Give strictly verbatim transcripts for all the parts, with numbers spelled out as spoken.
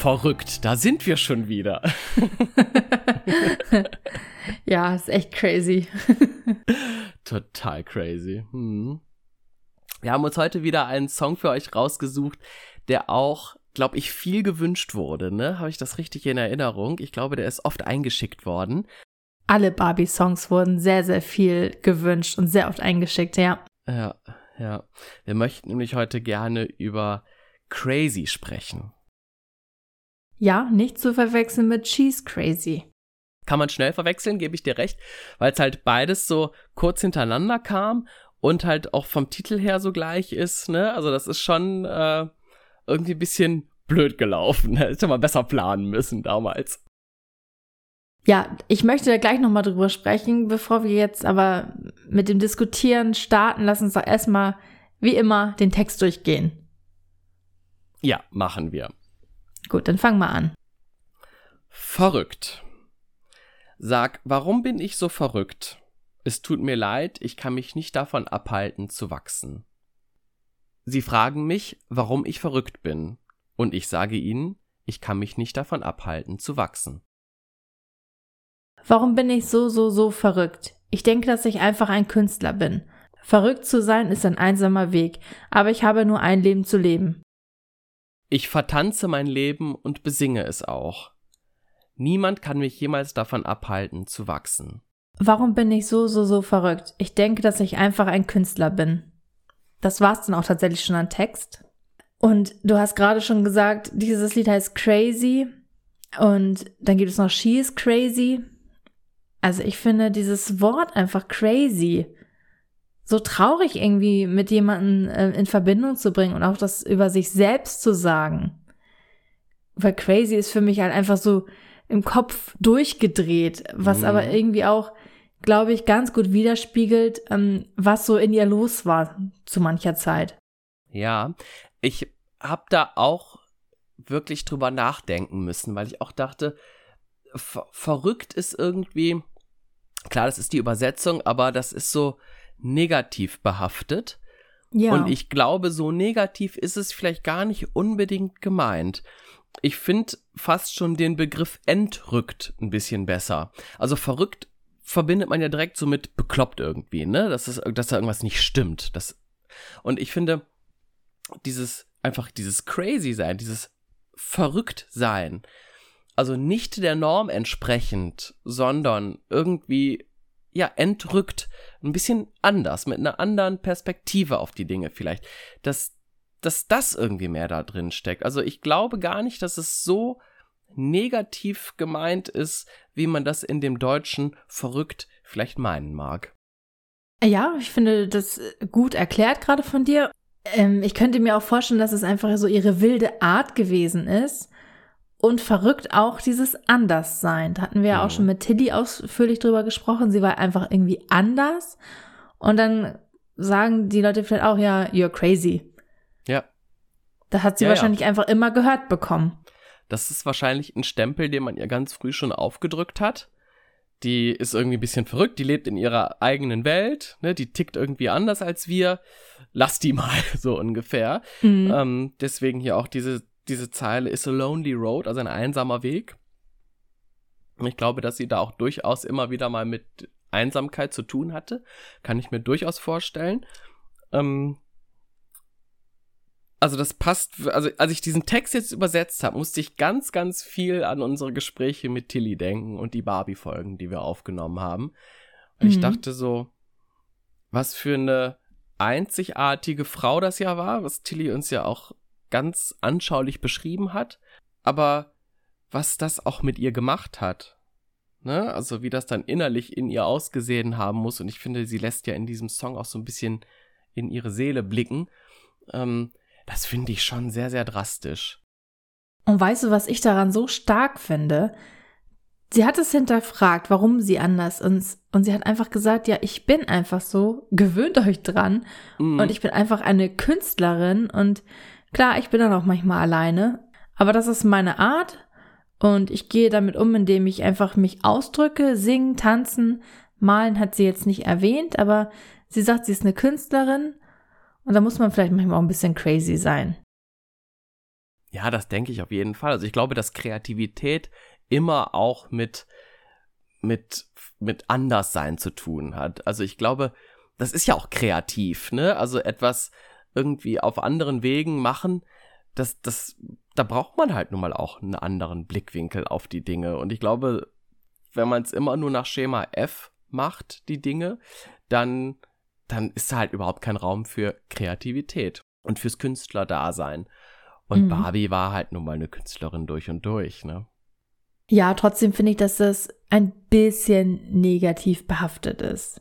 Verrückt, da sind wir schon wieder. Ja, ist echt crazy. Total crazy. Hm. Wir haben uns heute wieder einen Song für euch rausgesucht, der auch, glaube ich, viel gewünscht wurde, ne? Habe ich das richtig in Erinnerung? Ich glaube, der ist oft eingeschickt worden. Alle Barbie-Songs wurden sehr, sehr viel gewünscht und sehr oft eingeschickt, ja. Ja, ja. Wir möchten nämlich heute gerne über Crazy sprechen. Ja, nicht zu verwechseln mit She's Crazy. Kann man schnell verwechseln, gebe ich dir recht, weil es halt beides so kurz hintereinander kam und halt auch vom Titel her so gleich ist, ne? Also das ist schon äh, irgendwie ein bisschen blöd gelaufen. Hätte man besser planen müssen damals. Ja, ich möchte da gleich nochmal drüber sprechen, bevor wir jetzt aber mit dem Diskutieren starten. Lass uns doch erstmal, wie immer, den Text durchgehen. Ja, machen wir. Gut, dann fangen wir an. Verrückt. Sag, warum bin ich so verrückt? Es tut mir leid, ich kann mich nicht davon abhalten zu wachsen. Sie fragen mich, warum ich verrückt bin, und ich sage ihnen, ich kann mich nicht davon abhalten zu wachsen. Warum bin ich so, so, so verrückt? Ich denke, dass ich einfach ein Künstler bin. Verrückt zu sein ist ein einsamer Weg, aber ich habe nur ein Leben zu leben. Ich vertanze mein Leben und besinge es auch. Niemand kann mich jemals davon abhalten zu wachsen. Warum bin ich so, so, so verrückt? Ich denke, dass ich einfach ein Künstler bin. Das war's dann auch tatsächlich schon an Text. Und du hast gerade schon gesagt, dieses Lied heißt Crazy und dann gibt es noch She is Crazy. Also ich finde dieses Wort einfach crazy so traurig irgendwie mit jemandem äh, in Verbindung zu bringen und auch das über sich selbst zu sagen. Weil crazy ist für mich halt einfach so im Kopf durchgedreht, was mhm. aber irgendwie auch, glaube ich, ganz gut widerspiegelt, ähm, was so in ihr los war zu mancher Zeit. Ja, ich habe da auch wirklich drüber nachdenken müssen, weil ich auch dachte, ver- verrückt ist irgendwie, klar, das ist die Übersetzung, aber das ist so negativ behaftet. Ja. Und ich glaube, so negativ ist es vielleicht gar nicht unbedingt gemeint. Ich finde fast schon den Begriff entrückt ein bisschen besser. Also verrückt verbindet man ja direkt so mit bekloppt irgendwie, ne? Dass, es, dass da irgendwas nicht stimmt. Das, und ich finde, dieses, einfach dieses crazy sein, dieses verrückt sein, also nicht der Norm entsprechend, sondern irgendwie ja, entrückt, ein bisschen anders, mit einer anderen Perspektive auf die Dinge vielleicht, dass, dass das irgendwie mehr da drin steckt. Also ich glaube gar nicht, dass es so negativ gemeint ist, wie man das in dem Deutschen verrückt vielleicht meinen mag. Ja, ich finde das gut erklärt gerade von dir. Ähm, ich könnte mir auch vorstellen, dass es einfach so ihre wilde Art gewesen ist. Und verrückt auch dieses Anderssein. Da hatten wir ja auch schon mit Tilly ausführlich drüber gesprochen. Sie war einfach irgendwie anders. Und dann sagen die Leute vielleicht auch, ja, you're crazy. Ja. Da hat sie ja, wahrscheinlich ja. einfach immer gehört bekommen. Das ist wahrscheinlich ein Stempel, den man ihr ganz früh schon aufgedrückt hat. Die ist irgendwie ein bisschen verrückt, die lebt in ihrer eigenen Welt, ne? Die tickt irgendwie anders als wir. Lass die mal, so ungefähr. Mhm. Ähm, deswegen hier auch diese Diese Zeile ist a lonely road, also ein einsamer Weg. Und ich glaube, dass sie da auch durchaus immer wieder mal mit Einsamkeit zu tun hatte. Kann ich mir durchaus vorstellen. Ähm also das passt, also als ich diesen Text jetzt übersetzt habe, musste ich ganz, ganz viel an unsere Gespräche mit Tilly denken und die Barbie-Folgen, die wir aufgenommen haben. Und mhm. ich dachte so, was für eine einzigartige Frau das ja war, was Tilly uns ja auch ganz anschaulich beschrieben hat, aber was das auch mit ihr gemacht hat, ne? Also wie das dann innerlich in ihr ausgesehen haben muss, und ich finde, sie lässt ja in diesem Song auch so ein bisschen in ihre Seele blicken, ähm, das finde ich schon sehr, sehr drastisch. Und weißt du, was ich daran so stark finde? Sie hat es hinterfragt, warum sie anders ist, und sie hat einfach gesagt, ja, ich bin einfach so, gewöhnt euch dran, mhm. und ich bin einfach eine Künstlerin, und klar, ich bin dann auch manchmal alleine, aber das ist meine Art und ich gehe damit um, indem ich einfach mich ausdrücke, singen, tanzen, malen hat sie jetzt nicht erwähnt, aber sie sagt, sie ist eine Künstlerin und da muss man vielleicht manchmal auch ein bisschen crazy sein. Ja, das denke ich auf jeden Fall. Also ich glaube, dass Kreativität immer auch mit, mit, mit Anderssein zu tun hat. Also ich glaube, das ist ja auch kreativ, ne? Also etwas irgendwie auf anderen Wegen machen, das, das, da braucht man halt nun mal auch einen anderen Blickwinkel auf die Dinge. Und ich glaube, wenn man es immer nur nach Schema F macht, die Dinge, dann, dann ist da halt überhaupt kein Raum für Kreativität und fürs Künstlerdasein. Und mhm. Barbie war halt nun mal eine Künstlerin durch und durch, ne? Ja, trotzdem finde ich, dass das ein bisschen negativ behaftet ist.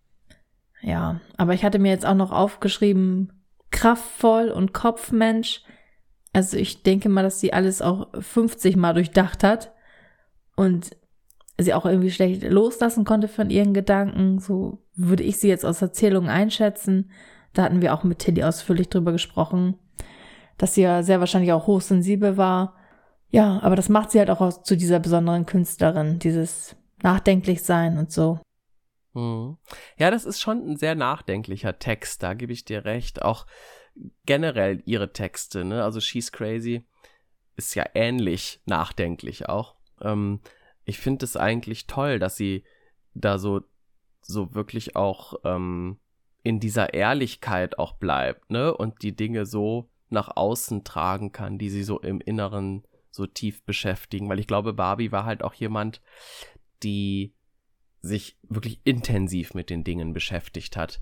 Ja, aber ich hatte mir jetzt auch noch aufgeschrieben, kraftvoll und Kopfmensch. Also ich denke mal, dass sie alles auch fünfzig Mal durchdacht hat und sie auch irgendwie schlecht loslassen konnte von ihren Gedanken. So würde ich sie jetzt aus Erzählungen einschätzen. Da hatten wir auch mit Tilly ausführlich drüber gesprochen, dass sie ja sehr wahrscheinlich auch hochsensibel war. Ja, aber das macht sie halt auch aus, zu dieser besonderen Künstlerin, dieses Nachdenklichsein und so. Mhm. Ja, das ist schon ein sehr nachdenklicher Text, da gebe ich dir recht. Auch generell ihre Texte, ne? Also She's Crazy ist ja ähnlich nachdenklich auch. Ähm, ich finde es eigentlich toll, dass sie da so, so wirklich auch ähm, in dieser Ehrlichkeit auch bleibt, ne? Und die Dinge so nach außen tragen kann, die sie so im Inneren so tief beschäftigen. Weil ich glaube, Barbie war halt auch jemand, die sich wirklich intensiv mit den Dingen beschäftigt hat.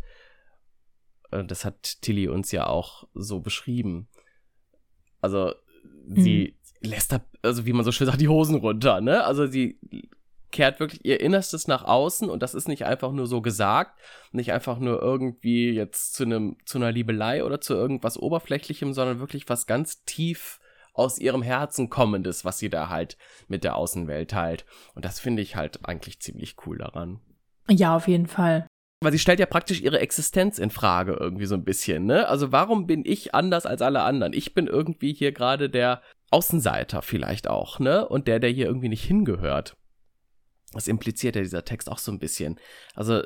Das hat Tilly uns ja auch so beschrieben. Also sie mhm. lässt da, also wie man so schön sagt, die Hosen runter, ne? Also sie kehrt wirklich ihr Innerstes nach außen und das ist nicht einfach nur so gesagt, nicht einfach nur irgendwie jetzt zu einem zu einer Liebelei oder zu irgendwas Oberflächlichem, sondern wirklich was ganz tief aus ihrem Herzen kommendes, was sie da halt mit der Außenwelt teilt. Und das finde ich halt eigentlich ziemlich cool daran. Ja, auf jeden Fall. Weil sie stellt ja praktisch ihre Existenz in Frage irgendwie so ein bisschen, ne? Also warum bin ich anders als alle anderen? Ich bin irgendwie hier gerade der Außenseiter vielleicht auch, ne? Und der, der hier irgendwie nicht hingehört. Das impliziert ja dieser Text auch so ein bisschen. Also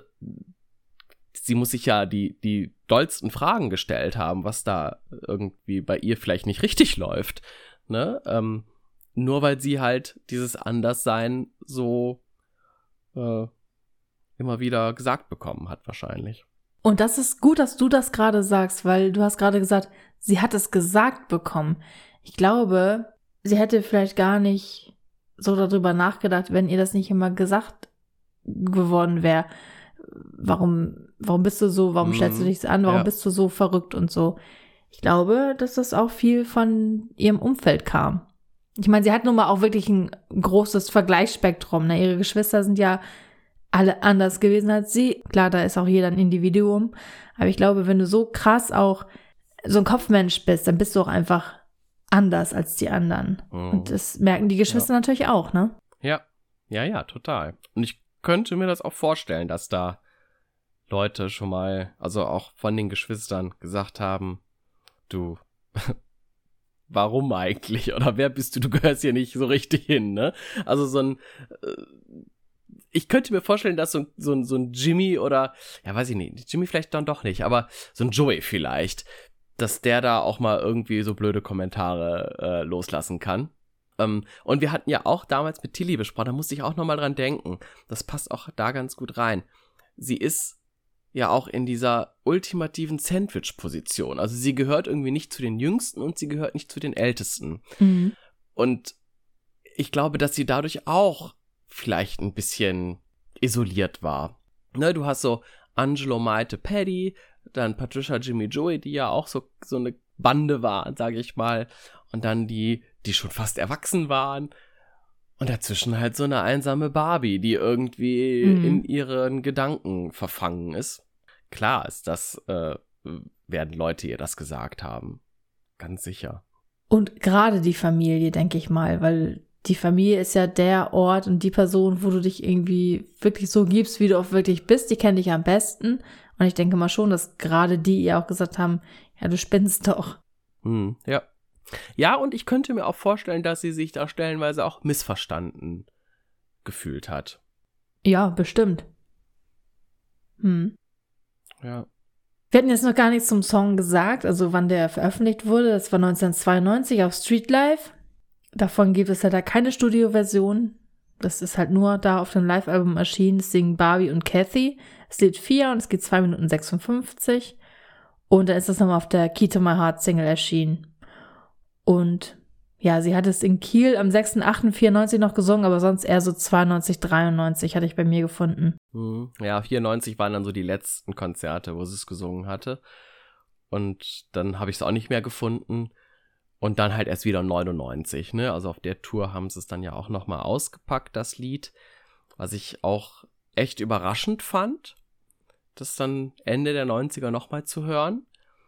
sie muss sich ja die, die dollsten Fragen gestellt haben, was da irgendwie bei ihr vielleicht nicht richtig läuft, ne? Ähm, nur weil sie halt dieses Anderssein so äh, immer wieder gesagt bekommen hat wahrscheinlich. Und das ist gut, dass du das gerade sagst, weil du hast gerade gesagt, sie hat es gesagt bekommen. Ich glaube, sie hätte vielleicht gar nicht so darüber nachgedacht, wenn ihr das nicht immer gesagt geworden wäre. Warum, warum bist du so, warum mm, stellst du dich so an, warum ja. bist du so verrückt und so. Ich glaube, dass das auch viel von ihrem Umfeld kam. Ich meine, sie hat nun mal auch wirklich ein großes Vergleichsspektrum, ne? Ihre Geschwister sind ja alle anders gewesen als sie. Klar, da ist auch jeder ein Individuum. Aber ich glaube, wenn du so krass auch so ein Kopfmensch bist, dann bist du auch einfach anders als die anderen. Mhm. Und das merken die Geschwister ja. natürlich auch, ne? Ja, ja, ja, total. Und ich könnte mir das auch vorstellen, dass da Leute schon mal, also auch von den Geschwistern gesagt haben, du, warum eigentlich? Oder wer bist du? Du gehörst hier nicht so richtig hin, ne? Also so ein äh, ich könnte mir vorstellen, dass so, so, so ein Jimmy oder, ja, weiß ich nicht, Jimmy vielleicht dann doch nicht, aber so ein Joey vielleicht, dass der da auch mal irgendwie so blöde Kommentare äh, loslassen kann. Ähm, und wir hatten ja auch damals mit Tilly besprochen, da musste ich auch nochmal dran denken. Das passt auch da ganz gut rein. Sie ist ja auch in dieser ultimativen Sandwich-Position. Also sie gehört irgendwie nicht zu den Jüngsten und sie gehört nicht zu den Ältesten. Mhm. Und ich glaube, dass sie dadurch auch vielleicht ein bisschen isoliert war. Ne, du hast so Angelo, Maite, Paddy, dann Patricia, Jimmy, Joey, die ja auch so, so eine Bande waren, sage ich mal. Und dann die, die schon fast erwachsen waren. Und dazwischen halt so eine einsame Barbie, die irgendwie mhm. in ihren Gedanken verfangen ist. Klar ist das, äh, werden Leute ihr das gesagt haben. Ganz sicher. Und gerade die Familie, denke ich mal, weil die Familie ist ja der Ort und die Person, wo du dich irgendwie wirklich so gibst, wie du auch wirklich bist. Die kennen dich am besten. Und ich denke mal schon, dass gerade die ihr auch gesagt haben, ja, du spinnst doch. Hm, ja. Ja, und ich könnte mir auch vorstellen, dass sie sich da stellenweise auch missverstanden gefühlt hat. Ja, bestimmt. Hm. Ja. Wir hatten jetzt noch gar nichts zum Song gesagt, also wann der veröffentlicht wurde. Das war neunzehnhundertzweiundneunzig auf Street Life. Davon gibt es leider keine Studioversion. Das ist halt nur da auf dem Live-Album erschienen. Das singen Barbie und Kathy. Es lädt vier und es geht zwei Minuten sechsundfünfzig. Und dann ist das nochmal auf der Key to My Heart Single erschienen. Und ja, sie hat es in Kiel am sechster achter vierundneunzig noch gesungen, aber sonst eher so zweiundneunzig, dreiundneunzig hatte ich bei mir gefunden. Ja, vierundneunzig waren dann so die letzten Konzerte, wo sie es gesungen hatte. Und dann habe ich es auch nicht mehr gefunden. Und dann halt erst wieder neunundneunzig, ne? Also auf der Tour haben sie es dann ja auch nochmal ausgepackt, das Lied. Was ich auch echt überraschend fand, das dann Ende der neunziger nochmal zu hören.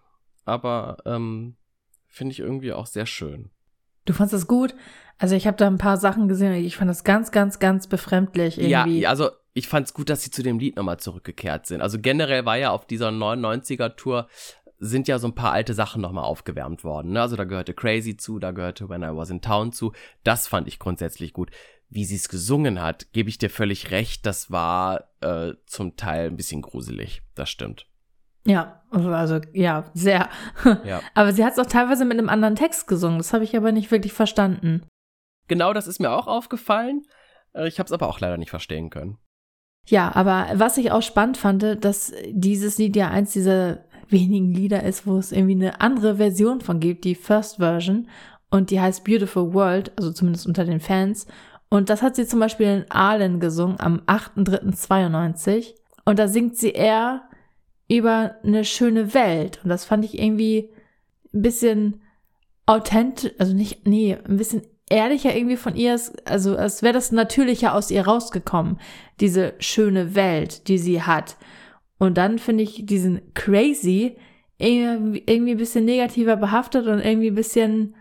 Aber ähm, finde ich irgendwie auch sehr schön. Du fandst das gut? Also ich habe da ein paar Sachen gesehen und ich fand das ganz, ganz, ganz befremdlich irgendwie. Ja, also ich fand es gut, dass sie zu dem Lied nochmal zurückgekehrt sind. Also generell war ja auf dieser neunundneunziger-Tour sind ja so ein paar alte Sachen nochmal aufgewärmt worden. Ne? Also da gehörte Crazy zu, da gehörte When I Was in Town zu. Das fand ich grundsätzlich gut. Wie sie es gesungen hat, gebe ich dir völlig recht, das war äh, zum Teil ein bisschen gruselig. Das stimmt. Ja, also ja, sehr. Ja. Aber sie hat es auch teilweise mit einem anderen Text gesungen. Das habe ich aber nicht wirklich verstanden. Genau, das ist mir auch aufgefallen. Ich habe es aber auch leider nicht verstehen können. Ja, aber was ich auch spannend fand, dass dieses Lied ja eins dieser wenigen Lieder ist, wo es irgendwie eine andere Version von gibt, die First Version. Und die heißt Beautiful World, also zumindest unter den Fans. Und das hat sie zum Beispiel in Aalen gesungen am achter dritter zweiundneunzig. Und da singt sie eher über eine schöne Welt. Und das fand ich irgendwie ein bisschen authentisch, also nicht, nee, ein bisschen ehrlicher irgendwie von ihr, also als wäre das natürlicher aus ihr rausgekommen, diese schöne Welt, die sie hat. Und dann finde ich diesen Crazy irgendwie, irgendwie ein bisschen negativer behaftet und irgendwie ein bisschen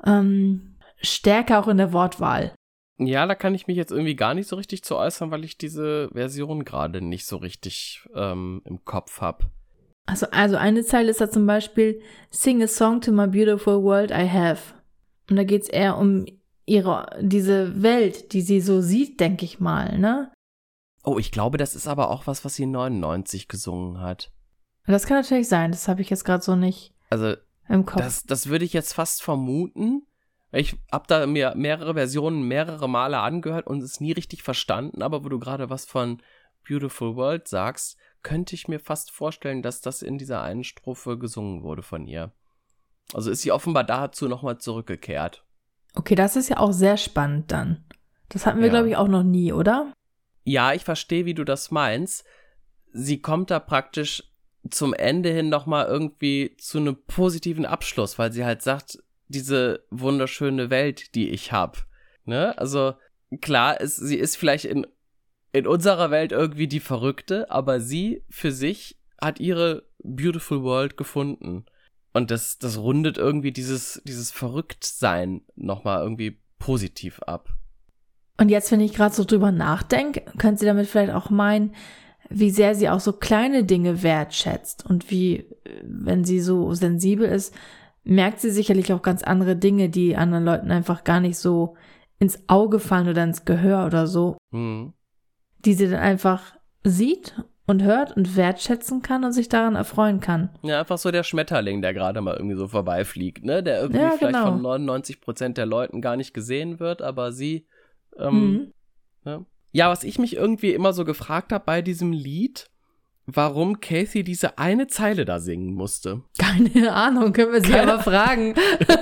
ähm, stärker auch in der Wortwahl. Ja, da kann ich mich jetzt irgendwie gar nicht so richtig zu äußern, weil ich diese Version gerade nicht so richtig ähm, im Kopf habe. Also, also eine Zeile ist da zum Beispiel Sing a song to my beautiful world I have. Und da geht's eher um ihre, diese Welt, die sie so sieht, denke ich mal, ne? Oh, ich glaube, das ist aber auch was, was sie neunundneunzig gesungen hat. Das kann natürlich sein, das habe ich jetzt gerade so nicht also, im Kopf. Das, das würde ich jetzt fast vermuten. Ich habe da mir mehrere Versionen mehrere Male angehört und es nie richtig verstanden, aber wo du gerade was von Beautiful World sagst, könnte ich mir fast vorstellen, dass das in dieser einen Strophe gesungen wurde von ihr. Also ist sie offenbar dazu nochmal zurückgekehrt. Okay, das ist ja auch sehr spannend dann. Das hatten wir, Ja. glaube ich, auch noch nie, oder? Ja, ich verstehe, wie du das meinst. Sie kommt da praktisch zum Ende hin nochmal irgendwie zu einem positiven Abschluss, weil sie halt sagt, diese wunderschöne Welt, die ich habe. Ne? Also klar, ist, sie ist vielleicht in, in unserer Welt irgendwie die Verrückte, aber sie für sich hat ihre Beautiful World gefunden. Und das, das rundet irgendwie dieses, dieses Verrücktsein nochmal irgendwie positiv ab. Und jetzt, wenn ich gerade so drüber nachdenke, könnte sie damit vielleicht auch meinen, wie sehr sie auch so kleine Dinge wertschätzt und wie, wenn sie so sensibel ist, merkt sie sicherlich auch ganz andere Dinge, die anderen Leuten einfach gar nicht so ins Auge fallen oder ins Gehör oder so, Mhm. die sie dann einfach sieht und hört und wertschätzen kann und sich daran erfreuen kann. Ja, einfach so der Schmetterling, der gerade mal irgendwie so vorbeifliegt, ne? Der irgendwie Ja, vielleicht genau. von neunundneunzig Prozent der Leuten gar nicht gesehen wird, aber sie, ähm, Mhm. ne? Ja, was ich mich irgendwie immer so gefragt habe bei diesem Lied, warum Kathy diese eine Zeile da singen musste. Keine Ahnung, können wir sie Keine- aber fragen.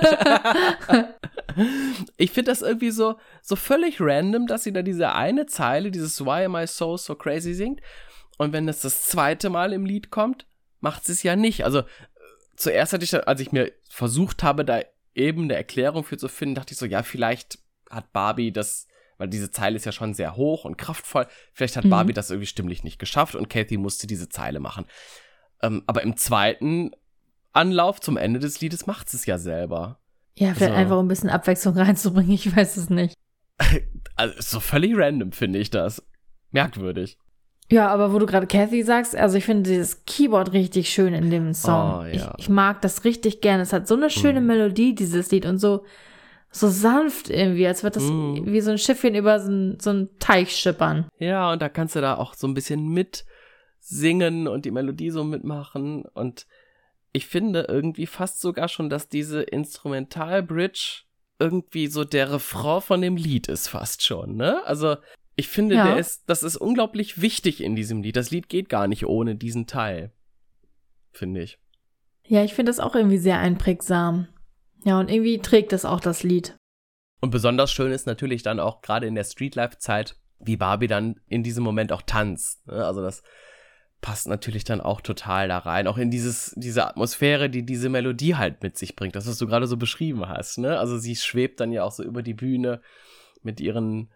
Ich finde das irgendwie so, so völlig random, dass sie da diese eine Zeile, dieses Why am I so, so crazy singt. Und wenn es das zweite Mal im Lied kommt, macht sie es ja nicht. Also äh, zuerst hatte ich, da- als ich mir versucht habe, da eben eine Erklärung für zu finden, dachte ich so, ja, vielleicht hat Barbie das, weil diese Zeile ist ja schon sehr hoch und kraftvoll, vielleicht hat Mhm. Barbie das irgendwie stimmlich nicht geschafft und Kathy musste diese Zeile machen. Ähm, aber im zweiten Anlauf zum Ende des Liedes macht sie es ja selber. Ja, vielleicht Also- einfach um ein bisschen Abwechslung reinzubringen, ich weiß es nicht. Also so völlig random finde ich das. Merkwürdig. Ja, aber wo du gerade Kathy sagst, also ich finde dieses Keyboard richtig schön in dem Song. Oh, ja. ich, ich mag das richtig gerne. Es hat so eine schöne Mhm. Melodie, dieses Lied, und so, so sanft irgendwie, als würde das Mhm. wie so ein Schiffchen über so, ein, so einen Teich schippern. Ja, und da kannst du da auch so ein bisschen mit singen und die Melodie so mitmachen. Und ich finde irgendwie fast sogar schon, dass diese Instrumental-Bridge irgendwie so der Refrain von dem Lied ist fast schon, ne? Also ich finde, Ja. der ist, das ist unglaublich wichtig in diesem Lied. Das Lied geht gar nicht ohne diesen Teil, finde ich. Ja, ich finde das auch irgendwie sehr einprägsam. Ja, und irgendwie trägt es auch das Lied. Und besonders schön ist natürlich dann auch gerade in der Streetlife-Zeit, wie Barbie dann in diesem Moment auch tanzt, ne? Also das passt natürlich dann auch total da rein, auch in dieses diese Atmosphäre, die diese Melodie halt mit sich bringt, das, was du gerade so beschrieben hast, ne? Also sie schwebt dann ja auch so über die Bühne mit ihren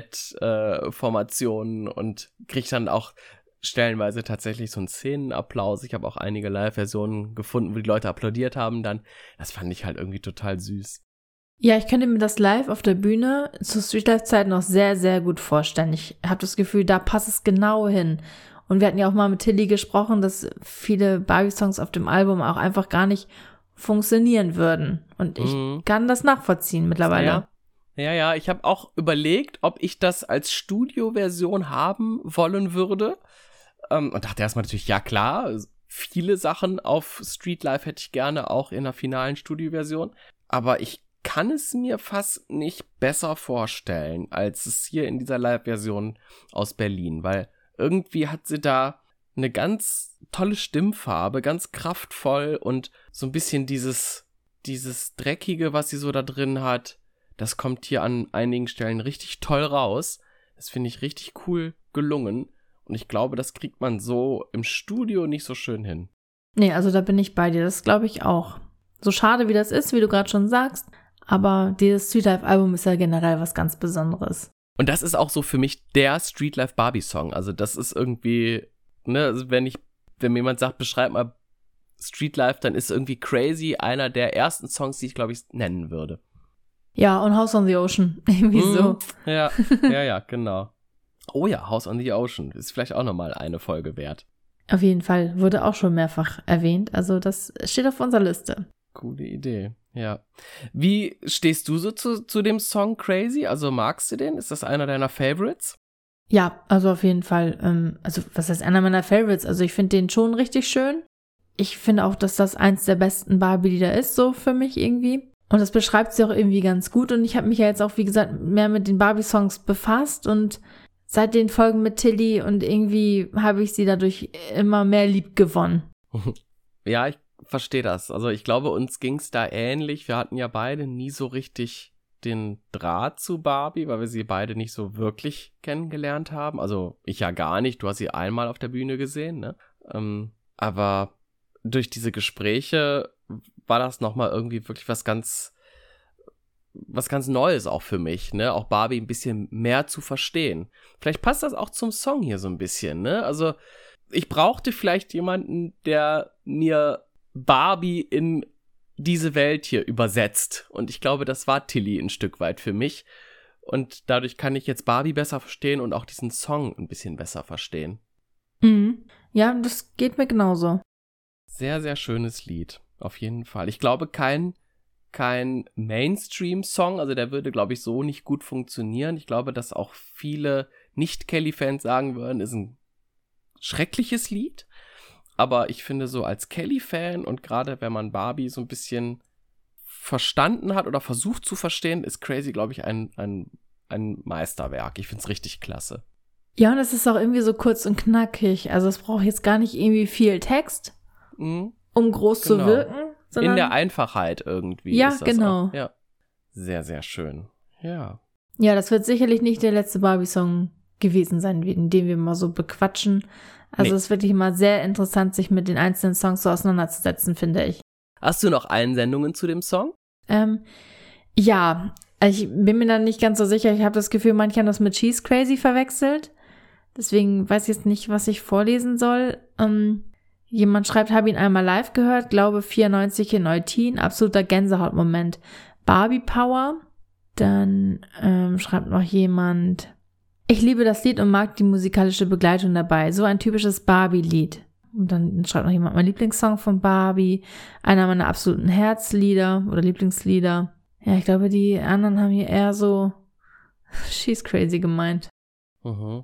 Ballettformationen äh, und kriegt dann auch stellenweise tatsächlich so einen Szenenapplaus. Ich habe auch einige Live-Versionen gefunden, wo die Leute applaudiert haben dann. Das fand ich halt irgendwie total süß. Ja, ich könnte mir das live auf der Bühne zur Streetlife-Zeit noch sehr, sehr gut vorstellen. Ich habe das Gefühl, da passt es genau hin. Und wir hatten ja auch mal mit Tilly gesprochen, dass viele Barbie-Songs auf dem Album auch einfach gar nicht funktionieren würden. Und ich Mhm. kann das nachvollziehen mittlerweile. Ja, ja, ja. Ich habe auch überlegt, ob ich das als Studioversion haben wollen würde. Ähm, und dachte erstmal natürlich, ja klar, viele Sachen auf Streetlife hätte ich gerne auch in der finalen Studioversion. Aber ich kann es mir fast nicht besser vorstellen, als es hier in dieser Live-Version aus Berlin. Weil irgendwie hat sie da eine ganz tolle Stimmfarbe, ganz kraftvoll und so ein bisschen dieses, dieses Dreckige, was sie so da drin hat, das kommt hier an einigen Stellen richtig toll raus. Das finde ich richtig cool gelungen und ich glaube, das kriegt man so im Studio nicht so schön hin. Nee, also da bin ich bei dir, das glaube ich auch. So schade wie das ist, wie du gerade schon sagst, aber dieses Streetlife-Album ist ja generell was ganz Besonderes. Und das ist auch so für mich der Streetlife Barbie Song. Also das ist irgendwie, ne, also wenn ich, wenn mir jemand sagt, beschreib mal Streetlife, dann ist irgendwie Crazy einer der ersten Songs, die ich, glaube ich, nennen würde. Ja, und House on the Ocean, irgendwie Mhm. so. Ja, ja, ja, genau. Oh ja, House on the Ocean ist vielleicht auch nochmal eine Folge wert. Auf jeden Fall, wurde auch schon mehrfach erwähnt, also das steht auf unserer Liste. Coole Idee, ja. Wie stehst du so zu, zu dem Song Crazy? Also magst du den? Ist das einer deiner Favorites? Ja, also auf jeden Fall, ähm, also was heißt einer meiner Favorites? Also ich finde den schon richtig schön. Ich finde auch, dass das eins der besten Barbie-Lieder ist, so für mich irgendwie. Und das beschreibt sie auch irgendwie ganz gut. Und ich habe mich ja jetzt auch, wie gesagt, mehr mit den Barbie-Songs befasst und seit den Folgen mit Tilly und irgendwie habe ich sie dadurch immer mehr lieb gewonnen. Ja, ich verstehe das. Also ich glaube, uns ging's da ähnlich. Wir hatten ja beide nie so richtig den Draht zu Barbie, weil wir sie beide nicht so wirklich kennengelernt haben. Also ich ja gar nicht. Du hast sie einmal auf der Bühne gesehen, ne? Ähm, aber durch diese Gespräche war das nochmal irgendwie wirklich was ganz, was ganz Neues auch für mich, ne? Auch Barbie ein bisschen mehr zu verstehen. Vielleicht passt das auch zum Song hier so ein bisschen, ne? Also ich brauchte vielleicht jemanden, der mir Barbie in diese Welt hier übersetzt. Und ich glaube, das war Tilly ein Stück weit für mich. Und dadurch kann ich jetzt Barbie besser verstehen und auch diesen Song ein bisschen besser verstehen. Mhm. Ja, das geht mir genauso. Sehr, sehr schönes Lied. Auf jeden Fall. Ich glaube, kein, kein Mainstream-Song, also der würde, glaube ich, so nicht gut funktionieren. Ich glaube, dass auch viele Nicht-Kelly-Fans sagen würden, ist ein schreckliches Lied. Aber ich finde so als Kelly-Fan und gerade wenn man Barbie so ein bisschen verstanden hat oder versucht zu verstehen, ist Crazy, glaube ich, ein, ein, ein Meisterwerk. Ich finde es richtig klasse. Ja, und es ist auch irgendwie so kurz und knackig. Also es braucht jetzt gar nicht irgendwie viel Text, Mhm. um groß Genau. zu wirken. Sondern In der Einfachheit irgendwie. Ja, ist das genau. Auch. Ja, sehr, sehr schön. Ja. Ja, das wird sicherlich nicht der letzte Barbie-Song gewesen sein, den wir mal so bequatschen. Also Nee. es ist wirklich mal sehr interessant, sich mit den einzelnen Songs so auseinanderzusetzen, finde ich. Hast du noch Einsendungen zu dem Song? Ähm, ja, ich bin mir da nicht ganz so sicher. Ich habe das Gefühl, manche haben das mit She's Crazy verwechselt. Deswegen weiß ich jetzt nicht, was ich vorlesen soll. Ähm, jemand schreibt, habe ihn einmal live gehört, glaube vierundneunzig in Eutin, absoluter Gänsehautmoment. Barbie Power. Dann ähm, schreibt noch jemand, ich liebe das Lied und mag die musikalische Begleitung dabei. So ein typisches Barbie-Lied. Und dann schreibt noch jemand, mein Lieblingssong von Barbie. Einer meiner absoluten Herzlieder oder Lieblingslieder. Ja, ich glaube, die anderen haben hier eher so She's Crazy gemeint. Mhm.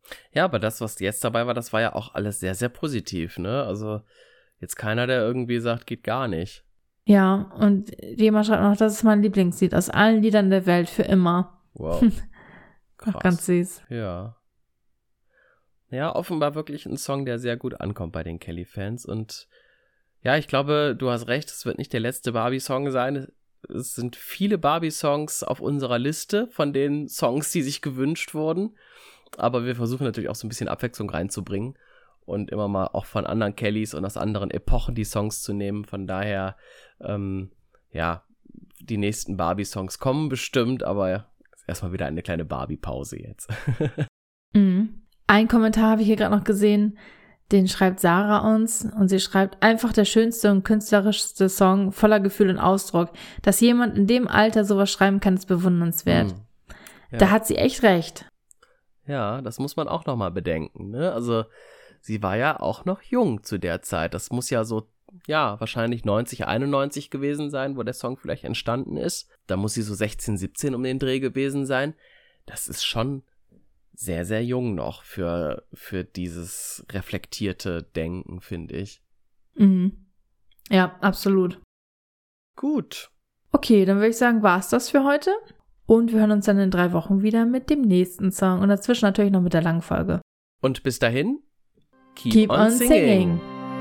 Ja, aber das, was jetzt dabei war, das war ja auch alles sehr, sehr positiv, ne? Also jetzt keiner, der irgendwie sagt, geht gar nicht. Ja, und jemand schreibt noch, das ist mein Lieblingslied aus allen Liedern der Welt für immer. Wow. Krass. Ach, ganz süß. Ja. Ja, offenbar wirklich ein Song, der sehr gut ankommt bei den Kelly-Fans. Und ja, ich glaube, du hast recht, es wird nicht der letzte Barbie-Song sein. Es sind viele Barbie-Songs auf unserer Liste von den Songs, die sich gewünscht wurden. Aber wir versuchen natürlich auch so ein bisschen Abwechslung reinzubringen und immer mal auch von anderen Kellys und aus anderen Epochen die Songs zu nehmen. Von daher, ähm, ja, die nächsten Barbie-Songs kommen bestimmt, aber erstmal wieder eine kleine Barbie-Pause jetzt. Mhm. Ein Kommentar habe ich hier gerade noch gesehen, den schreibt Sarah uns und sie schreibt, einfach der schönste und künstlerischste Song voller Gefühl und Ausdruck. Dass jemand in dem Alter sowas schreiben kann, ist bewundernswert. Mhm. Ja. Da hat sie echt recht. Ja, das muss man auch nochmal bedenken, ne? Also sie war ja auch noch jung zu der Zeit. Das muss ja so, ja, wahrscheinlich neunzig, einundneunzig gewesen sein, wo der Song vielleicht entstanden ist. Da muss sie so sechzehn, siebzehn um den Dreh gewesen sein. Das ist schon sehr, sehr jung noch für, für dieses reflektierte Denken, finde ich. Mhm. Ja, absolut. Gut. Okay, dann würde ich sagen, war's das für heute. Und wir hören uns dann in drei Wochen wieder mit dem nächsten Song und dazwischen natürlich noch mit der Langfolge. Und bis dahin, keep, keep on, on singing. singing.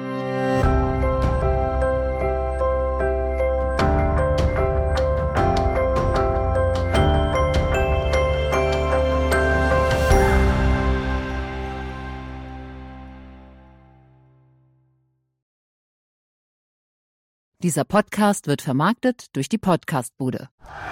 Dieser Podcast wird vermarktet durch die Podcastbude.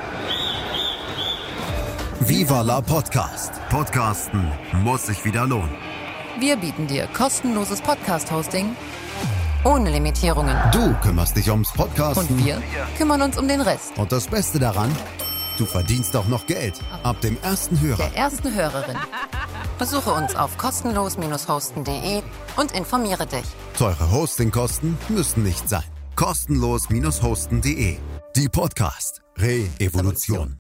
Viva la Podcast. Podcasten muss sich wieder lohnen. Wir bieten dir kostenloses Podcast-Hosting ohne Limitierungen. Du kümmerst dich ums Podcasten. Und wir kümmern uns um den Rest. Und das Beste daran, du verdienst auch noch Geld. Ab dem ersten Hörer. Der ersten Hörerin. Besuche uns auf kostenlos hosten punkt de und informiere dich. Teure Hostingkosten müssen nicht sein. kostenlos hosten punkt de. Die Podcast Re-Evolution.